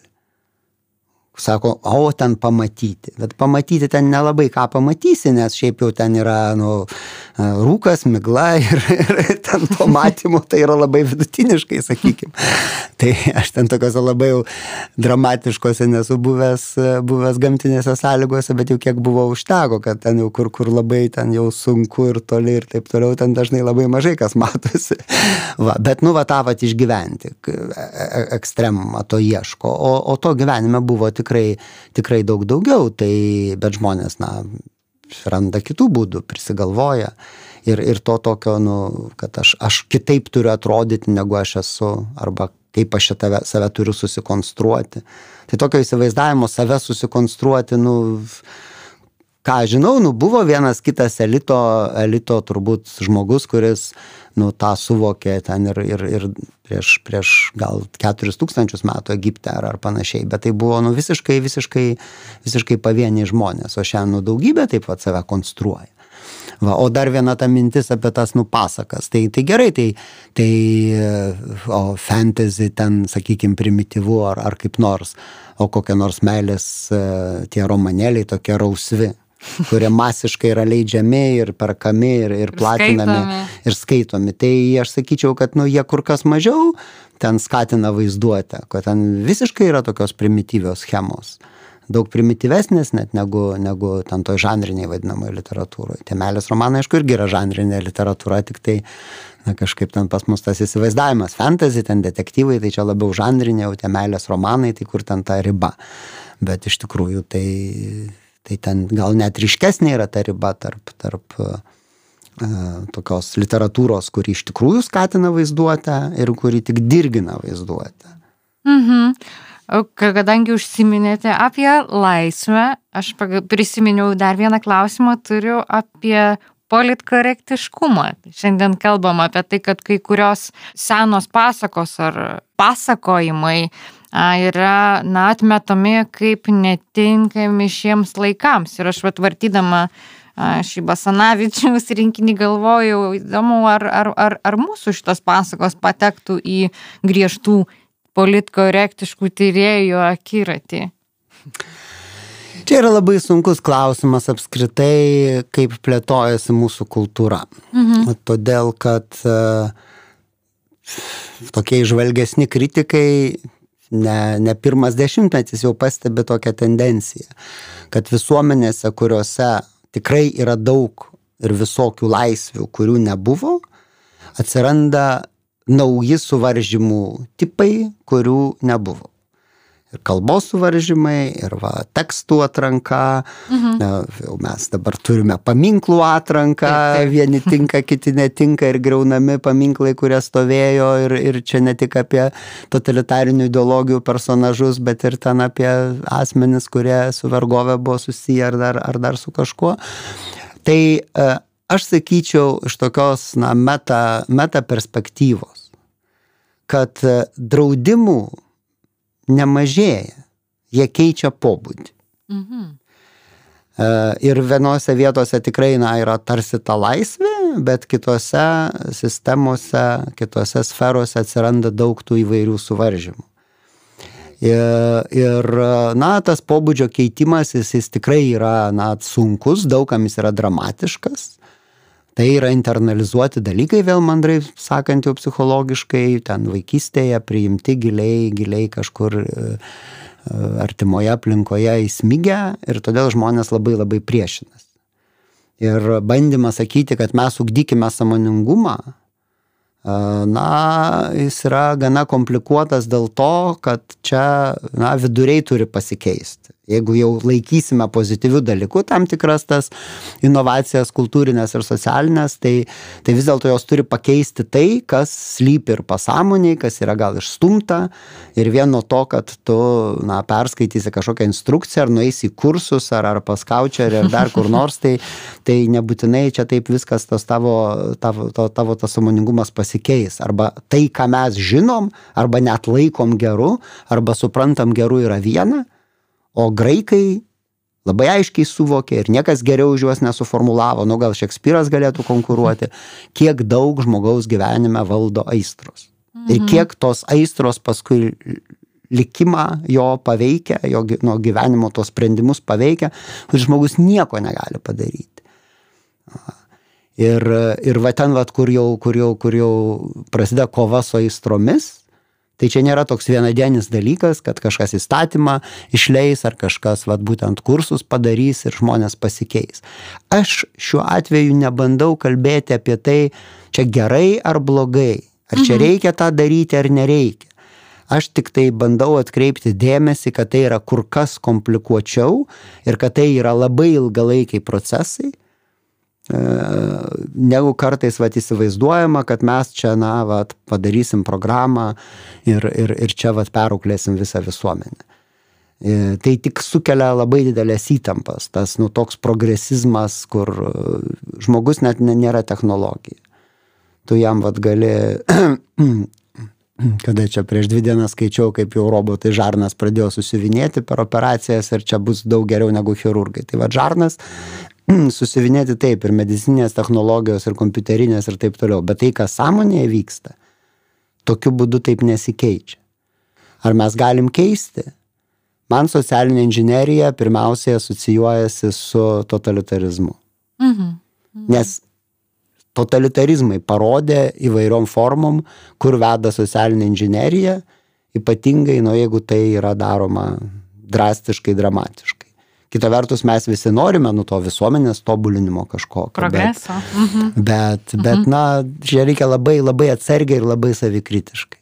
Sako, o ten pamatyti. Bet pamatyti ten nelabai ką pamatysi, nes šiaip jau ten yra nu, rūkas, migla ir, ir ten to matymo tai yra labai vidutiniškai, sakykime. Tai aš ten tokiuose labai jau dramatiškose nesu buvęs, buvęs gamtinėse sąlygose, bet jau kiek buvo užteko, kad ten jau kur, kur labai ten jau sunku ir toli ir taip toliau, ten dažnai labai mažai kas matosi. Va, bet nu va tą vat išgyventi, ekstremumą to ieško, o, o to gyvenime buvo tik Tikrai, tikrai daug daugiau, tai, bet žmonės, na, randa kitų būdų, prisigalvoja ir, ir to tokio, nu, kad aš, aš kitaip turiu atrodyti, negu aš esu, arba kaip aš tave, save turiu susikonstruoti. Tai tokio įsivaizdavimo save susikonstruoti, nu, ką žinau, nu, buvo vienas kitas elito, elito turbūt žmogus, kuris, nu, tą suvokė ten ir, ir, ir prieš, prieš gal keturis tūkstančius metų Egipte ar, ar panašiai, bet tai buvo, nu, visiškai, visiškai, visiškai pavieniai žmonės, o šiandien, nu, daugybė taip pat save konstruoja. Va, o dar viena ta mintis apie tas, nu, pasakas. Tai, tai gerai, tai, tai o fantasy ten, sakykime, primityvu ar, ar kaip nors, o kokie nors meilės tie romanėliai tokie rausvi, kurie masiškai yra leidžiami ir perkami ir, ir platinami skaitomi. ir skaitomi. Tai aš sakyčiau, kad nu, jie kur kas mažiau ten skatina vaizduotę, kad ten visiškai yra tokios primityvios schemos. Daug primityvesnės net negu, negu ten toj žanriniai vadinamoje literatūroje. Tie meilės romanai, aišku, irgi yra žanrinė literatūra, tik tai na, kažkaip ten pas mus tas įsivaizdavimas. Fantasy, ten detektyvai, tai čia labiau žanrinė, o tie meilės romanai, tai kur ten ta riba. Bet iš tikrųjų tai... Tai ten gal net ryškesnė yra ta riba tarp, tarp uh, tokios literatūros, kuri iš tikrųjų skatina vaizduotę ir kuri tik dirgina vaizduotę. Mhm. Kadangi užsiminėte apie laisvę, aš prisiminiau dar vieną klausimą, turiu apie politkorektiškumą. Šiandien kalbam apie tai, kad kai kurios senos pasakos ar pasakojimai yra, na, atmetami kaip netinkami šiems laikams. Ir aš vartydama šį Basanavičiaus rinkinį galvojau, įdomu, ar, ar, ar, ar mūsų šitos pasakos patektų į griežtų politkorektiškų tyrėjų akiratį. Čia yra labai sunkus klausimas apskritai, kaip plėtojasi mūsų kultūra. Mhm. Todėl, kad uh, tokie žvalgesni kritikai Ne, ne pirmas dešimtmetis jau pastebi tokią tendenciją, kad visuomenėse, kuriuose tikrai yra daug ir visokių laisvių, kurių nebuvo, atsiranda nauji suvaržymų tipai, kurių nebuvo. Ir kalbos suvaržymai, ir va, tekstų atranka, mhm. jau mes dabar turime paminklų atranką, taip, taip. Vieni tinka, kiti netinka ir griaunami paminklai, kurie stovėjo ir, ir čia ne tik apie totalitarinių ideologijų personažus, bet ir ten apie asmenis, kurie su vergovė buvo susiję ar dar, ar dar su kažkuo. Tai aš sakyčiau iš tokios na, meta, meta perspektyvos, kad draudimų nemažėja, jie keičia pobūdį. Mhm. Ir vienose vietose tikrai na, yra tarsi ta laisvė, bet kitose sistemose, kitose sferose atsiranda daug tų įvairių suvaržymų. Ir, ir na, tas pobūdžio keitimas, jis, jis tikrai yra na, sunkus, daugam jis yra dramatiškas. Tai yra internalizuoti dalykai, vėl mandrai sakant jau psichologiškai, ten vaikystėje priimti giliai, giliai kažkur artimoje aplinkoje įsmigę ir todėl žmonės labai labai priešinas. Ir bandymas sakyti, kad mes ugdykime sąmoningumą, na, jis yra gana komplikuotas dėl to, kad čia na, viduriai turi pasikeisti. Jeigu jau laikysime pozityvių dalykų, tam tikras tas inovacijas kultūrinės ir socialinės, tai, tai vis dėlto jos turi pakeisti tai, kas slypi ir pasąmoniai, kas yra gal išstumta. Ir vien nuo to, kad tu na, perskaitysi kažkokią instrukciją, ar nueisi į kursus, ar, ar pas kaučerį, ar dar kur nors, tai, tai nebūtinai čia taip viskas tas tavo, tavo, tavo, tavo tas sąmoningumas pasikeis. Arba tai, ką mes žinom, arba net laikom geru, arba suprantam geru yra viena. O graikai labai aiškiai suvokė ir niekas geriau už juos nesuformulavo, nu gal Šekspyras galėtų konkuruoti, kiek daug žmogaus gyvenime valdo aistros. Mhm. Ir kiek tos aistros paskui likimą jo paveikia, jo nu, gyvenimo tos sprendimus paveikia, kur žmogus nieko negali padaryti. Ir, ir va ten, va, kur, jau, kur, jau, kur jau prasideda kova su aistromis, tai čia nėra toks vienadienis dalykas, kad kažkas įstatymą išleis ar kažkas vat, būtent kursus padarys ir žmonės pasikeis. Aš šiuo atveju nebandau kalbėti apie tai, čia gerai ar blogai, ar čia reikia tą daryti ar nereikia. Aš tik tai bandau atkreipti dėmesį, kad tai yra kur kas komplikuočiau ir kad tai yra labai ilgalaikiai procesai, negu kartais vat, įsivaizduojama, kad mes čia na, vat, padarysim programą ir, ir, ir čia vat, perauklėsim visą visuomenę. Tai tik sukelia labai didelės įtampas, tas nu, toks progresizmas, kur žmogus net nėra technologija. Tu jam vat, gali, kada čia prieš dvi dienas skaičiau, kaip jau robotai žarnas pradėjo susivinėti per operacijas ir čia bus daug geriau negu chirurgai. Tai vat, žarnas susivinėti taip, ir medicinės technologijos, ir kompiuterinės, ir taip toliau. Bet tai, kas sąmonėje vyksta, tokiu būdu taip nesikeičia. Ar mes galim keisti? Man socialinė inžinerija pirmiausiai asocijuojasi su totalitarizmu. Mhm. Mhm. Nes totalitarizmai parodė įvairiom formom, kur veda socialinė inžinerija, ypatingai, nu, jeigu tai yra daroma drastiškai, dramatiškai. Kita vertus, mes visi norime nu to visuomenės tobulinimo kažko. Progreso. Bet, mhm. bet, bet mhm. na, čia reikia labai, labai atsargiai ir labai savikritiškai.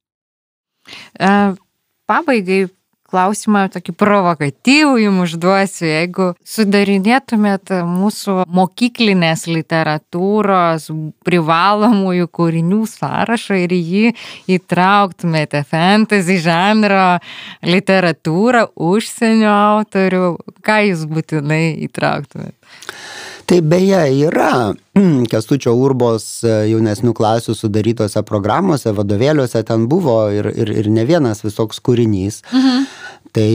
E, pabaigai klausimą tokį provokatyvų jums užduosiu. Jeigu sudarinėtumėt mūsų mokyklinės literatūros privalomųjų kūrinių sąrašą ir jį įtrauktumėte fantasy žanro literatūrą, užsienio autorių, ką jūs būtinai įtrauktumėt? Tai beje yra Kęstučio Urbos jaunesnių klasių sudarytose programuose, vadovėliuose ten buvo ir, ir, ir ne vienas visoks kūrinys. Mhm. Tai,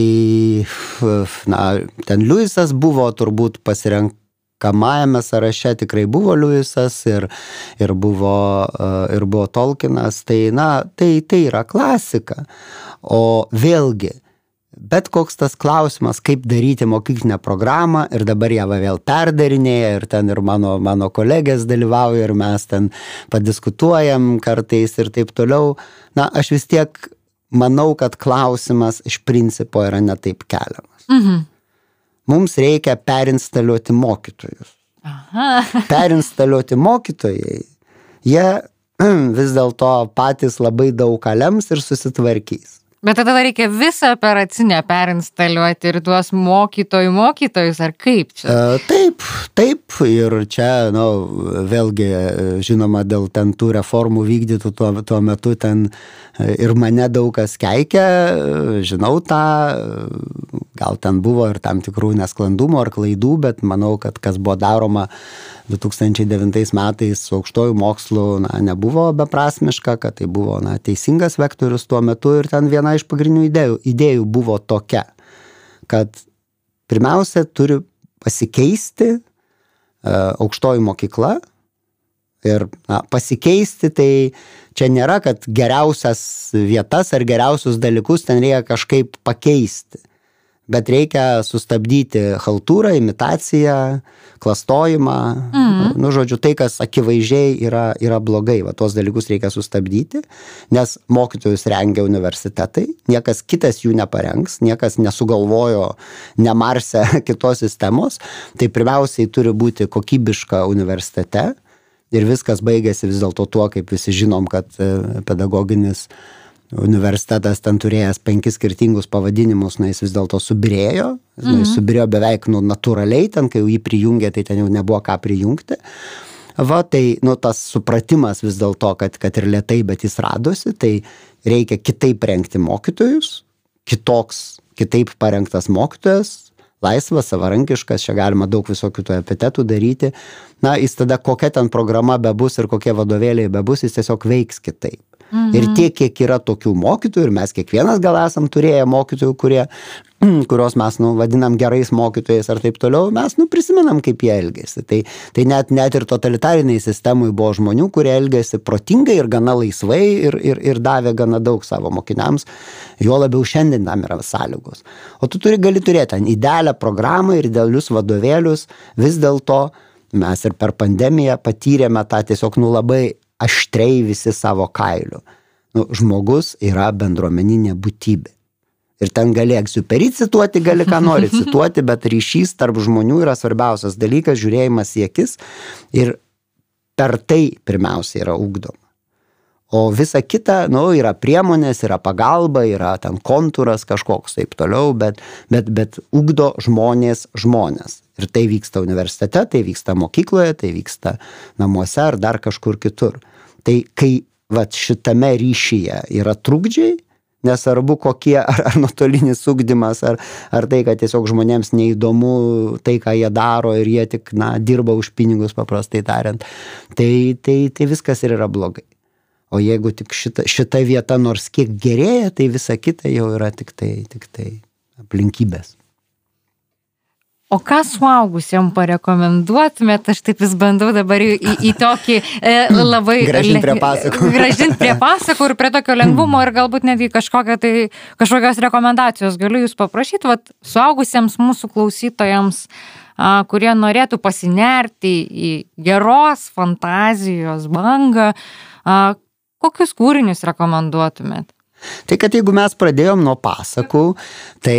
na, ten Liujisas buvo turbūt pasirenkamajame sąraše, tikrai buvo Liujisas ir, ir, buvo, ir buvo Tolkienas. Tai, na, tai, tai yra klasika. O vėlgi, bet koks tas klausimas, kaip daryti mokyklinę programą ir dabar ją vėl perdarinėja ir ten ir mano, mano kolegės dalyvauja ir mes ten padiskutuojam kartais ir taip toliau. Na, aš vis tiek manau, kad klausimas iš principo yra ne taip keliamas. Mhm. Mums reikia perinstaliuoti mokytojus. Aha. Perinstaliuoti mokytojai, jie vis dėlto patys labai daug ką lems ir susitvarkys. Bet tada reikia visą operacinę perinstaliuoti ir tuos mokytojų mokytojus, ar kaip čia? E, taip, taip. Ir čia, nu, vėlgi, žinoma, dėl ten tų reformų vykdytų tuo, tuo metu ten ir mane daug kas keikia, žinau tą, gal ten buvo ir tam tikrų nesklandumų ar klaidų, bet manau, kad kas buvo daroma du tūkstančiai devintais metais su aukštojų mokslu, na, nebuvo beprasmiška, kad tai buvo, na, teisingas vektorius tuo metu ir ten viena iš pagrindinių idėjų, idėjų buvo tokia, kad pirmiausia turi pasikeisti uh, aukštoji mokykla ir na, pasikeisti tai čia nėra, kad geriausias vietas ar geriausius dalykus ten reikia kažkaip pakeisti. Bet reikia sustabdyti haltūrą, imitaciją, klastojimą. Mm. Nu, žodžiu, tai, kas akivaizdžiai yra, yra blogai. Va, tos dalykus reikia sustabdyti, nes mokytojus rengia universitetai, niekas kitas jų neparengs, niekas nesugalvojo nemarse kitos sistemos. Tai pirmiausiai turi būti kokybiška universitete ir viskas baigėsi vis dėlto tuo, kaip visi žinom, kad pedagoginis universitetas ten turėjęs penkis skirtingus pavadinimus, na, jis vis dėlto subirėjo, mhm. na, jis subirėjo beveik nu, natūraliai, ten, kai jau jį prijungė, tai ten jau nebuvo ką prijungti. Va, tai, nu, tas supratimas vis dėlto, kad, kad ir lėtai, bet jis radosi, tai reikia kitaip rengti mokytojus, kitoks, kitaip parengtas mokytojas, laisvas, savarankiškas, čia galima daug visokių tų epitetų daryti. Na, jis tada kokia ten programa bebus ir kokie vadovėliai bebus, jis tiesiog veiks kitaip. Mhm. Ir tiek, kiek yra tokių mokytojų, ir mes kiekvienas gal esam turėję mokytojų, kurie, kurios mes nu, vadinam gerais mokytojais ar taip toliau, mes nu, prisimenam, kaip jie elgėsi. Tai, tai net, net ir totalitariniai sistemai buvo žmonių, kurie elgėsi protingai ir gana laisvai ir, ir, ir davė gana daug savo mokiniams, jo labiau šiandien tam yra sąlygos. O tu turi, gali turėti ten idealią programą ir idealius vadovėlius, vis dėlto mes ir per pandemiją patyrėme tą tiesiog nu labai aštriai visi savo kailiu. Nu, žmogus yra bendruomeninė būtybė. Ir ten gali Egziuperį cituoti, gali ką nori cituoti, bet ryšys tarp žmonių yra svarbiausias dalykas, žiūrėjimas į akis ir per tai pirmiausia yra ugdoma. O visa kita, nu, yra priemonės, yra pagalba, yra ten kontūras kažkoks taip toliau, bet, bet, bet ugdo žmonės žmonės. Ir tai vyksta universitete, tai vyksta mokykloje, tai vyksta namuose ar dar kažkur kitur. Tai kai vat, šitame ryšyje yra trukdžiai, nesvarbu kokie, ar, ar nuotolinis ugdymas, ar, ar tai, kad tiesiog žmonėms neįdomu tai, ką jie daro ir jie tik na, dirba už pinigus, paprastai tariant, tai, tai, tai viskas ir yra blogai. O jeigu tik šita, šita vieta nors kiek gerėja, tai visa kita jau yra tik tai, tik tai aplinkybės. O ką suaugusiem parekomenduotumėt? Aš taip vis bandau dabar į, į, į tokį e, labai... Gražint prie pasakų. Gražint prie pasakų ir prie tokio lengvumo ir galbūt netgi kažkokią tai, kažkokios rekomendacijos. Galiu jūs paprašyti, vat, suaugusiems mūsų klausytojams, a, kurie norėtų pasinerti į geros fantazijos bangą, a, kokius kūrinius rekomenduotumėt? Tai kad jeigu mes pradėjom nuo pasakų, tai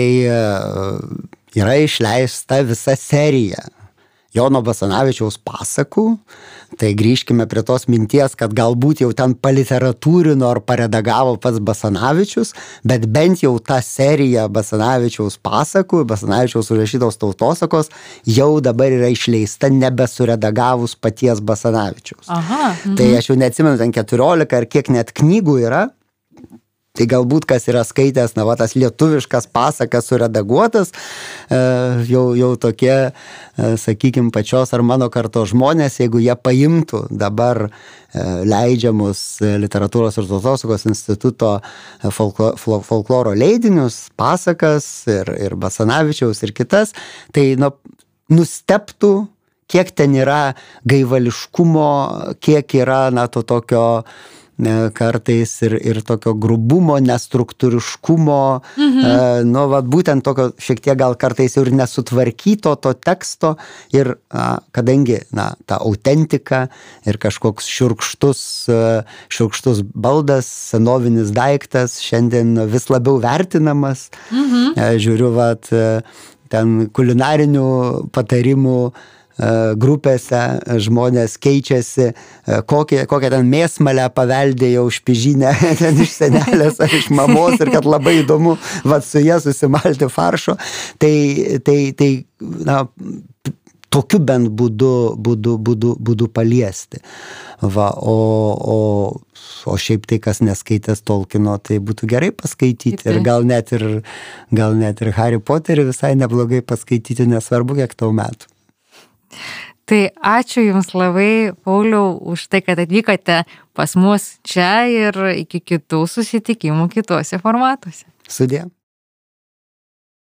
yra išleista visa serija Jono Basanavičiaus pasakų, tai grįžkime prie tos minties, kad galbūt jau ten paliteratūrino ar paredagavo pats Basanavičius, bet bent jau ta serija Basanavičiaus pasakų, Basanavičiaus užrašytos tautosakos, jau dabar yra išleista nebesuredagavus paties Basanavičiaus. Aha, mhm. Tai aš jau neatsimenu, ten keturiolika ar kiek net knygų yra. Tai galbūt, kas yra skaitęs, na, va, tas lietuviškas pasakas suredaguotas, e, jau, jau tokie, e, sakykime, pačios ar mano karto žmonės, jeigu jie paimtų dabar e, leidžiamus Literatūros ir tautosakos instituto folklo, folkloro leidinius, pasakas ir, ir Basanavičiaus ir kitas, tai nu, nustebtų, kiek ten yra gaivališkumo, kiek yra, na, to tokio kartais ir, ir tokio grubumo, nestruktūriškumo, mhm. e, nu, va, būtent tokio šiek tiek gal kartais ir nesutvarkyto to teksto ir a, kadangi, na, ta autentika ir kažkoks šiurkštus, šiurkštus baldas, senovinis daiktas šiandien vis labiau vertinamas. Mhm. E, žiūriu, va, ten kulinarinių patarimų grupėse žmonės keičiasi, kokią, kokią ten mėsmalę paveldėjo už pižinę ten iš senelės ar iš mamos ir kad labai įdomu vat, su jie susimalti faršo. Tai, tai, tai na, tokiu bent būdu, būdu, būdu, būdu paliesti. Va, o, o, o šiaip tai, kas neskaitęs Tolkieno, tai būtų gerai paskaityti. Ir gal net ir, gal net ir Harry Potterį visai neblogai paskaityti, nesvarbu, kiek tau metų. Tai ačiū Jums labai, Pauliau, už tai, kad atvykote pas mus čia ir iki kitų susitikimų kituose formatuose. Sudie.